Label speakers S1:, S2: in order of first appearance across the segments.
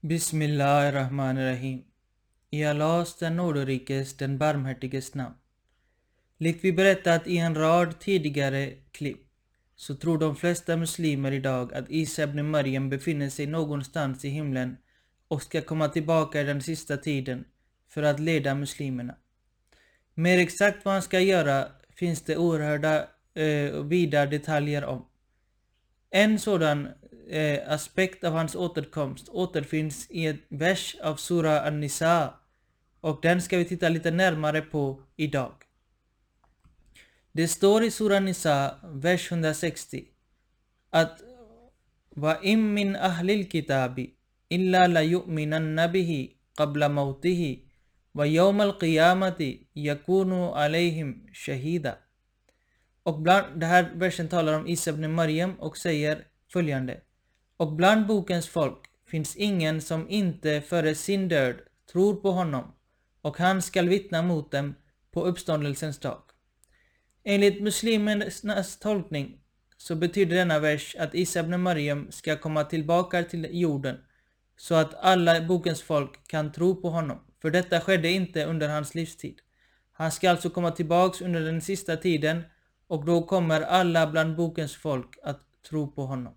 S1: Bismillahirrahmanirrahim. I Allahs den nåderikes, den barmhärtiges namn. Likt vi berättat i en rad tidigare klipp, så tror de flesta muslimer idag att Isa ibn Maryam befinner sig någonstans i himlen och ska komma tillbaka i den sista tiden för att leda muslimerna. Mer exakt vad han ska göra finns det oerhörda vida detaljer om. En sådan aspekt av hans återkomst återfinns i ett vers av Sura An-Nisa, och den ska vi titta lite närmare på idag. Det står i Sura An-Nisa, vers 160, att wa im min ahlil kitabi illa la yu'minanna bihi qabla mautihi wa yawm al-qiyamati yakunu alayhim shahida. Och bland det här versen talar om Isa ibn Maryam och säger följande: och bland bokens folk finns ingen som inte före sin död tror på honom, och han skall vittna mot dem på uppståndelsens dag. Enligt muslimernas tolkning så betyder denna vers att Isa ibn Maryam ska komma tillbaka till jorden så att alla bokens folk kan tro på honom. För detta skedde inte under hans livstid. Han ska alltså komma tillbaks under den sista tiden, och då kommer alla bland bokens folk att tro på honom.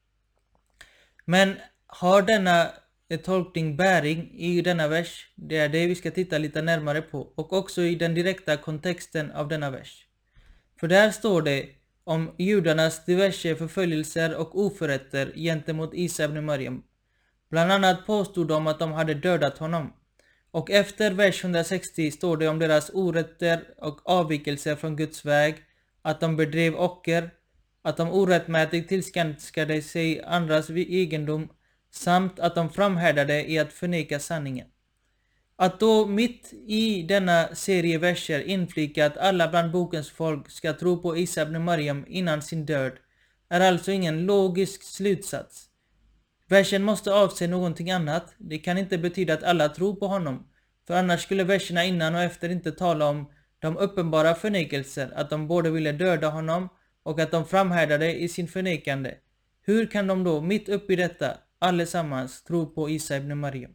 S1: Men har denna tolkning bäring i denna vers? Det är det vi ska titta lite närmare på, och också i den direkta kontexten av denna vers. För där står det om judarnas diverse förföljelser och oförrätter gentemot Isa ibn Maryam. Bland annat påstod de att de hade dödat honom. Och efter vers 160 står det om deras orätter och avvikelser från Guds väg, att de bedrev ocker, att de orättmätigt tillskanskade sig andras egendom, samt att de framhärdade i att förneka sanningen. Att då mitt i denna serie verser inflika att alla bland bokens folk ska tro på Isa ibn Maryam innan sin död är alltså ingen logisk slutsats. Versen måste avse någonting annat. Det kan inte betyda att alla tror på honom, för annars skulle verserna innan och efter inte tala om de uppenbara förnekelser, att de både ville döda honom och att de framhärdade i sin förnekande. Hur kan de då mitt upp i detta allesammans tro på Isa ibn Maryam?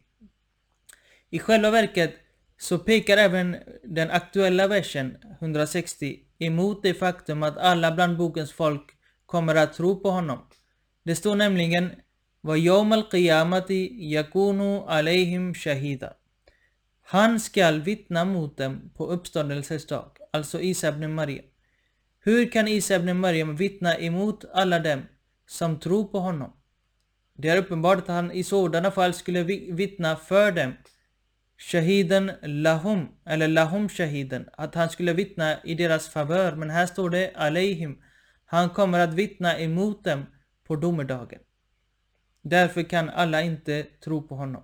S1: I själva verket så pekar även den aktuella versen 160 emot det faktum att alla bland bokens folk kommer att tro på honom. Det står nämligen wa yawm al-qiyamati yakunu alayhim shahida. Han skall vittna mot dem på uppståndelsens dag, alltså Isa ibn Maryam. Hur kan Isa ibn Maryam vittna emot alla dem som tror på honom? Det är uppenbart att han i sådana fall skulle vittna för dem. Shahiden lahum, eller lahum shahiden, att han skulle vittna i deras favör. Men här står det alayhim. Han kommer att vittna emot dem på domedagen. Därför kan alla inte tro på honom.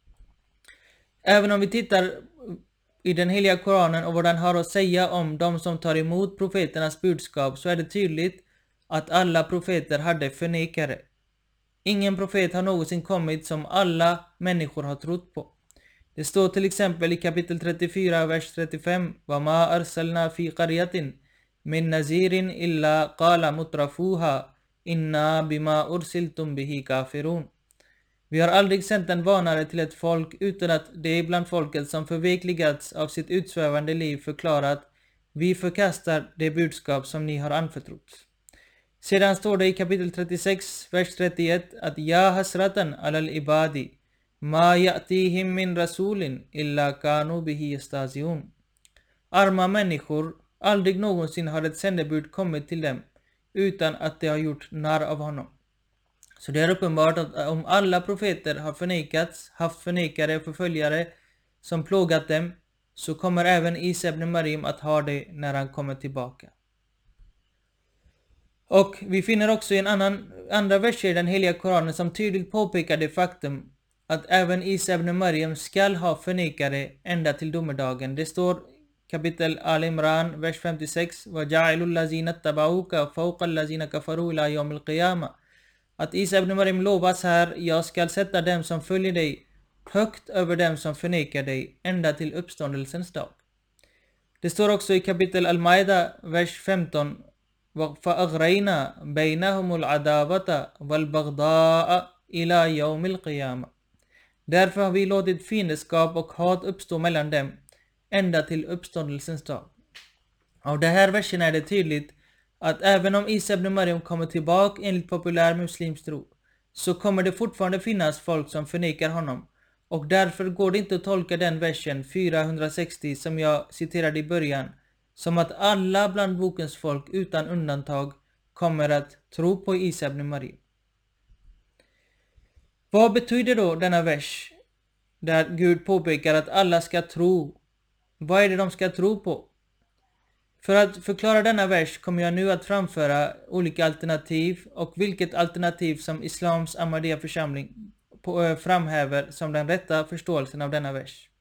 S1: Även om vi tittar i den heliga Koranen och vad den har att säga om de som tar emot profeternas budskap, så är det tydligt att alla profeter hade förnekare. Ingen profet har någonsin kommit som alla människor har trott på. Det står till exempel i kapitel 34, vers 35: وَمَا أَرْسَلْنَا فِي قَرْيَةٍ مِنْ نَذِيرٍ إِلَّا قَالَ مُتْرَفُوهَا إِنَّا بِمَا أُرْسِلْتُمْ بِهِ كَافِرُونَ. Vi har aldrig sänt en varnare till ett folk utan att det bland folket som förvekligats av sitt utsvävande liv förklarat: vi förkastar det budskap som ni har anförtrott. Sedan står det i kapitel 36, vers 31 att ja hasratan alal ibadi ma ya'tihim min rasulin illa kanu bihi yastaziun. Arma människor, aldrig någonsin har ett sändebud kommit till dem utan att de har gjort narr av honom. Så det är uppenbart att om alla profeter har förnekats, haft förnekare och förföljare som plågat dem, så kommer även Isa ibn Maryam att ha det när han kommer tillbaka. Och vi finner också i andra verser i den heliga Koranen som tydligt påpekar det faktum att även Isa ibn Maryam skall ha förnekare ända till domedagen. Det står kapitel Al-Imran, vers 56: وَجَعِلُوا الَّذِينَ اتَّبَعُوكَ فَوْقَ الَّذِينَ كَفَرُوا إِلَى يَوْمِ الْقِيَامَةِ. Att Isa ibn Maryam lovas här: jag skall sätta dem som följer dig högt över dem som förnekar dig ända till uppståndelsens dag. Det står också i kapitel Al-Maida, vers 15: فَأَغْرَيْنَا بَيْنَهُمُ الْعَدَاوَةَ وَالْبَغْضَاءَ إِلَى يَوْمِ الْقِيَامَةِ. Därför har vi låtit fiendskap och hat uppstå mellan dem ända till uppståndelsens dag. Av det här versen är det tydligt att även om Isa ibn Maryam kommer tillbaka enligt populär muslimsk tro, så kommer det fortfarande finnas folk som förnekar honom. Och därför går det inte att tolka den versen 460 som jag citerade i början som att alla bland bokens folk utan undantag kommer att tro på Isa ibn Maryam. Vad betyder då denna vers där Gud påpekar att alla ska tro? Vad är det de ska tro på? För att förklara denna vers kommer jag nu att framföra olika alternativ och vilket alternativ som Islams Ahmadiyya församling framhäver som den rätta förståelsen av denna vers.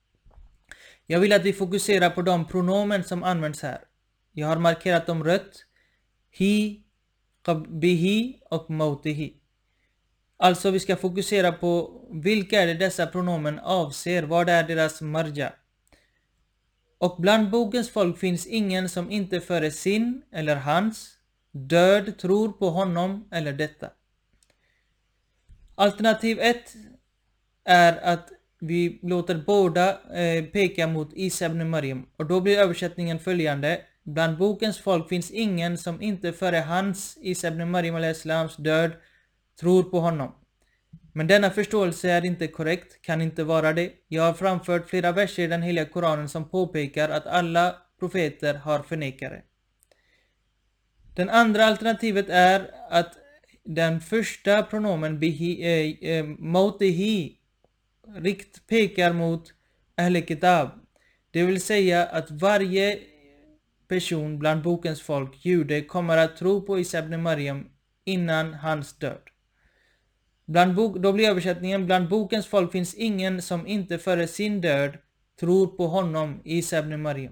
S1: Jag vill att vi fokuserar på de pronomen som används här. Jag har markerat dem rött: hi, bihi och mautihi. Alltså vi ska fokusera på vilka är det dessa pronomen avser, vad är deras marja. Och bland bokens folk finns ingen som inte före sin eller hans död tror på honom eller detta. Alternativ 1 är att vi låter båda peka mot Isa ibn Maryam. Och då blir översättningen följande: bland bokens folk finns ingen som inte före hans, Isa ibn Maryam al-Islams död, tror på honom. Men denna förståelse är inte korrekt, kan inte vara det. Jag har framfört flera verser i den heliga Koranen som påpekar att alla profeter har förnekare. Den andra alternativet är att den första pronomen mautihi rikt pekar mot Ahl Kitab. Det vill säga att varje person bland bokens folk, jude, kommer att tro på Isa ibn Maryam innan hans död. Då blir översättningen: bland bokens folk finns ingen som inte före sin död tror på honom, Isa ibn Maryam.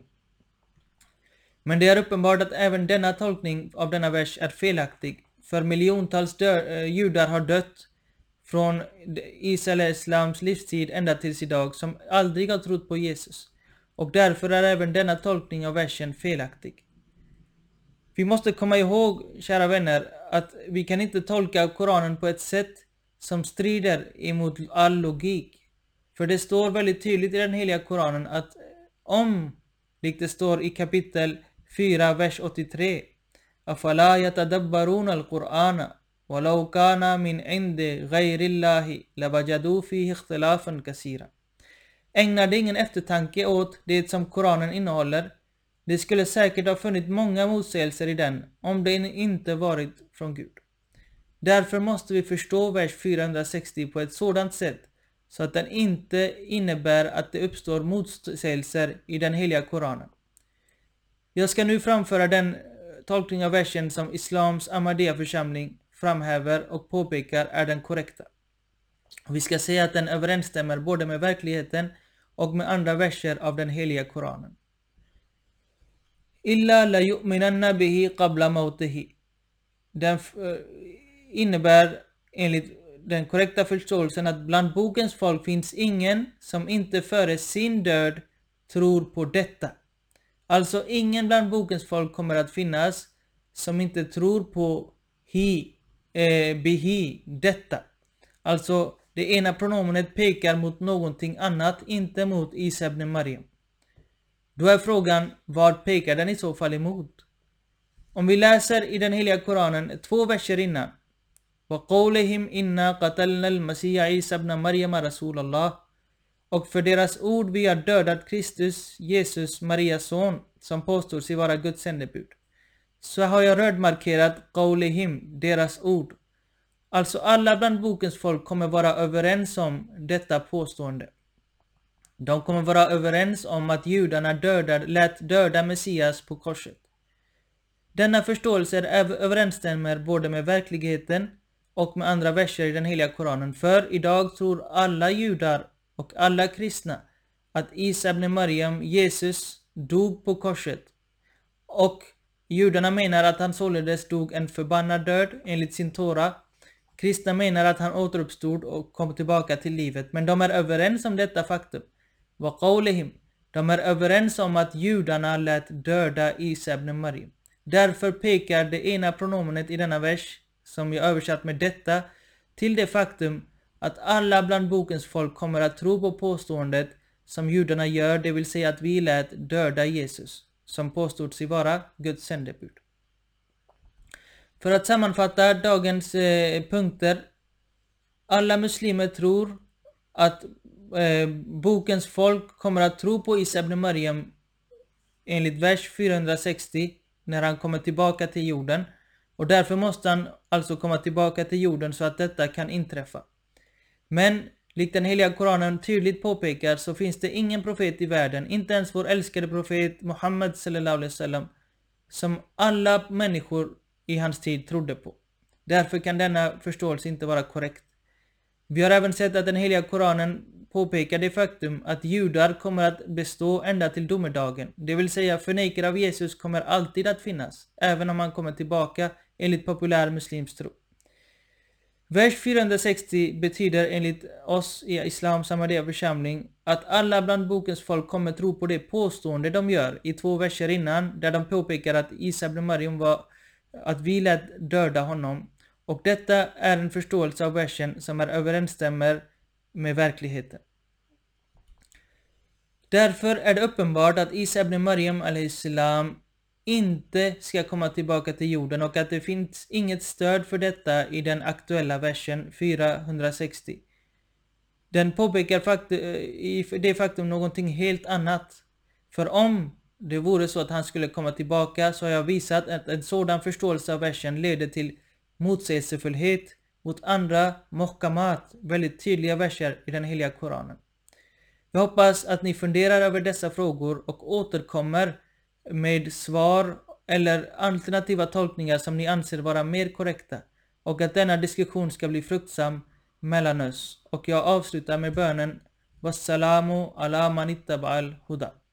S1: Men det är uppenbart att även denna tolkning av denna vers är felaktig, för miljontals judar har dött från Isa al-Islams livstid ända tills idag som aldrig har trott på Jesus. Och därför är även denna tolkning av versen felaktig. Vi måste komma ihåg, kära vänner, att vi kan inte tolka Koranen på ett sätt som strider emot all logik. För det står väldigt tydligt i den heliga Koranen att likt det står i kapitel 4, vers 83, afala yatadabbaruna al-Qur'ana walau kana min indi ghayrillahi lawajadu fihi ikhtilafan kaseera. Ägnade ingen eftertanke åt det som Koranen innehåller, det skulle säkert ha funnits många motsägelser i den om det inte varit från Gud. Därför måste vi förstå vers 460 på ett sådant sätt så att den inte innebär att det uppstår motsägelser i den heliga Koranen. Jag ska nu framföra den tolkning av versen som Islams Ahmadiyya församling framhäver och påpekar är den korrekta. Vi ska säga att den överensstämmer både med verkligheten och med andra verser av den heliga Koranen. Illa la yu'minanna bihi qabla mautihi. Den innebär enligt den korrekta förståelsen att bland bokens folk finns ingen som inte före sin död tror på detta. Alltså ingen bland bokens folk kommer att finnas som inte tror på bihi, detta. Alltså det ena pronomenet pekar mot någonting annat, inte mot Isa ibn Maryam. Då är frågan, vad pekar den i så fall emot? Om vi läser i den heliga Koranen 2 verser innan: وَقَوْلِهِمْ إِنَّا قَتَلْنَا الْمَسِيحَ عِيسَى ابْنَ مَرْيَمَ رَسُولَ اللَّهِ. Och för deras ord vi har dödat Kristus, Jesus, Marias son, som påstår sig vara Guds sändebud. Så har jag rödmarkerat qawlihim, deras ord. Alltså alla bland bokens folk kommer vara överens om detta påstående. De kommer vara överens om att judarna lät döda Messias på korset. Denna förståelse överensstämmer både med verkligheten och med andra verser i den heliga Koranen. För idag tror alla judar och alla kristna att Isa ibn Maryam, Jesus, dog på korset. Och judarna menar att han således dog en förbannad död enligt sin Tora. Kristna menar att han återuppstod och kom tillbaka till livet. Men de är överens om detta faktum. Wa qawlihim. De är överens om att judarna lät döda Isa ibn Maryam. Därför pekar det ena pronomenet i denna vers, som jag översatt med detta, till det faktum att alla bland bokens folk kommer att tro på påståendet som judarna gör, det vill säga att vi lät döda Jesus, som påstod sig vara Guds sändebud. För att sammanfatta dagens punkter. Alla muslimer tror att bokens folk kommer att tro på Isa ibn Maryam enligt vers 460 när han kommer tillbaka till jorden. Och därför måste han alltså komma tillbaka till jorden så att detta kan inträffa. Men likt den heliga Koranen tydligt påpekar så finns det ingen profet i världen, inte ens vår älskade profet Muhammad sallallahu alaihi wasallam, som alla människor i hans tid trodde på. Därför kan denna förståelse inte vara korrekt. Vi har även sett att den heliga Koranen påpekar det faktum att judar kommer att bestå ända till domedagen. Det vill säga förnekare av Jesus kommer alltid att finnas, även om han kommer tillbaka enligt populär muslimsk tro. Vers 460 betyder enligt oss i Islams Ahmadiyya församling att alla bland bokens folk kommer tro på det påstående de gör i 2 verser innan, där de påpekar att Isa ibn Maryam var att vi lät döda honom. Och detta är en förståelse av versen som är överensstämmer med verkligheten. Därför är det uppenbart att Isa ibn Maryam alaihissalam inte ska komma tillbaka till jorden och att det finns inget stöd för detta i den aktuella versen 460. Den påpekar i det faktum någonting helt annat. För om det vore så att han skulle komma tillbaka så har jag visat att en sådan förståelse av versen leder till motsägelsefullhet mot andra muhkamat, väldigt tydliga verser i den heliga Koranen. Jag hoppas att ni funderar över dessa frågor och återkommer med svar eller alternativa tolkningar som ni anser vara mer korrekta, och att denna diskussion ska bli fruktsam mellan oss. Och jag avslutar med bönen Wassalamu ala man ittaba'al huda.